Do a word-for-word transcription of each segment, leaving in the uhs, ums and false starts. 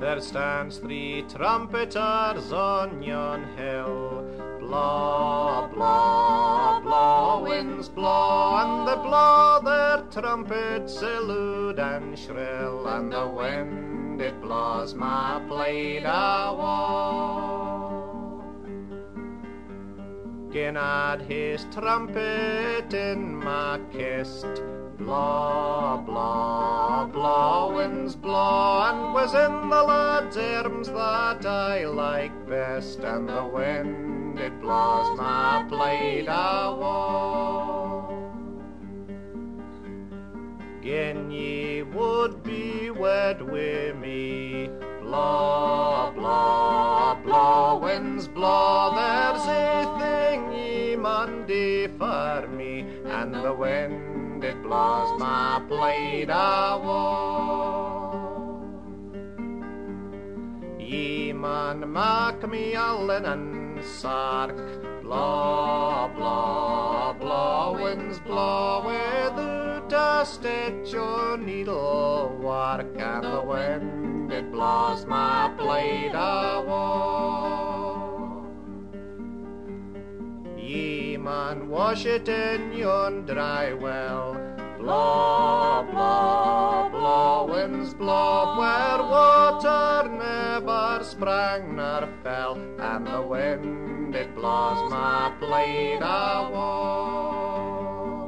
There stands three trumpeters on yon hill. Blaw, blaw, blaw, winds blaw, and they blow their trumpets lewd and shrill, and the wind it blows my blade awa. Gin had his trumpet in my kist, blaw, blaw, blaw, winds blow, and was in the lad's arms that I like best, and the wind it blows my blade awa. Gin ye would be wed wi' me, blaw, blaw, blaw, winds blow, there's a thing ye mun do for me, and the wind it blows my blade awa. Ye mun mak me a linen sark, blaw, blaw, blaw, winds blow, without a stitch or needlework, and the wind it blows my blade awa. Ye mun wash it in yon dry well, blaw, blaw, blaw, winds blow, where water never sprang nor fell, and the wind it blows my blade awa.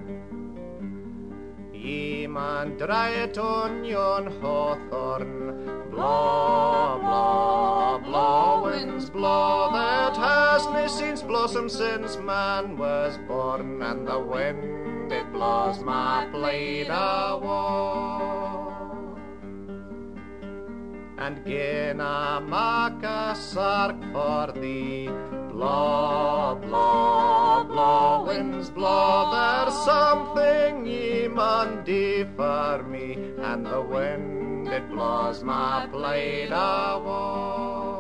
Ye mun dry it on yon hawthorn, blaw, blaw, blaw, winds blow, that hasna seen blossom since man was born, and the wind it blows my blade awa. And gin I mak a sark for thee, blaw, blaw, blaw, winds blow, there's something ye mun do for me, and the wind it blows my blade awa.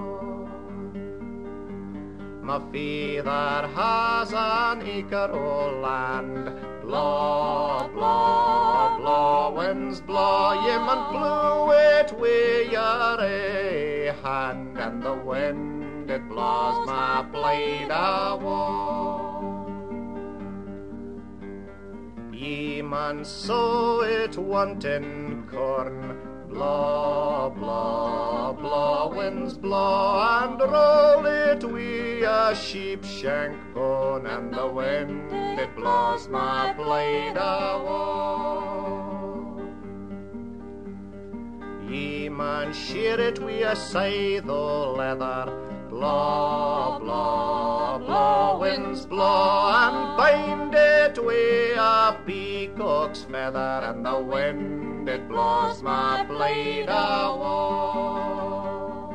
My father has an acre o' land, blaw, blaw, blaw, winds blow, ye mun blow it wi' your ae hand, and the wind it blows my blade awa. Ye mun sow it wanting corn, blaw, blaw, blaw, winds blow, and roll it wi' a sheep shank bone, and the wind it blows my blade awa. Ye mun shear it wi' a scythe o' leather, blaw, blaw, blaw, winds blow, and bind it wi' a peacock's feather, and the wind it blows my blade awa.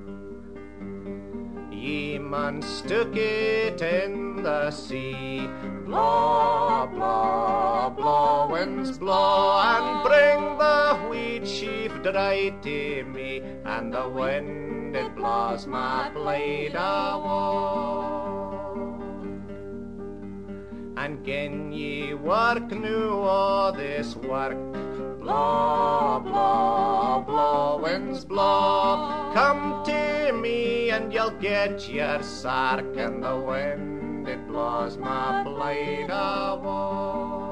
Ye mun stick it in the sea, blaw, blaw, blaw, winds blow, and bring the wheat sheaf dry to me, and the wind it blows my blade awa. And gin ye work new o' this work, blaw, blaw, blaw, winds blow, come to me and you'll get your sark, and the wind it blows my blade awa.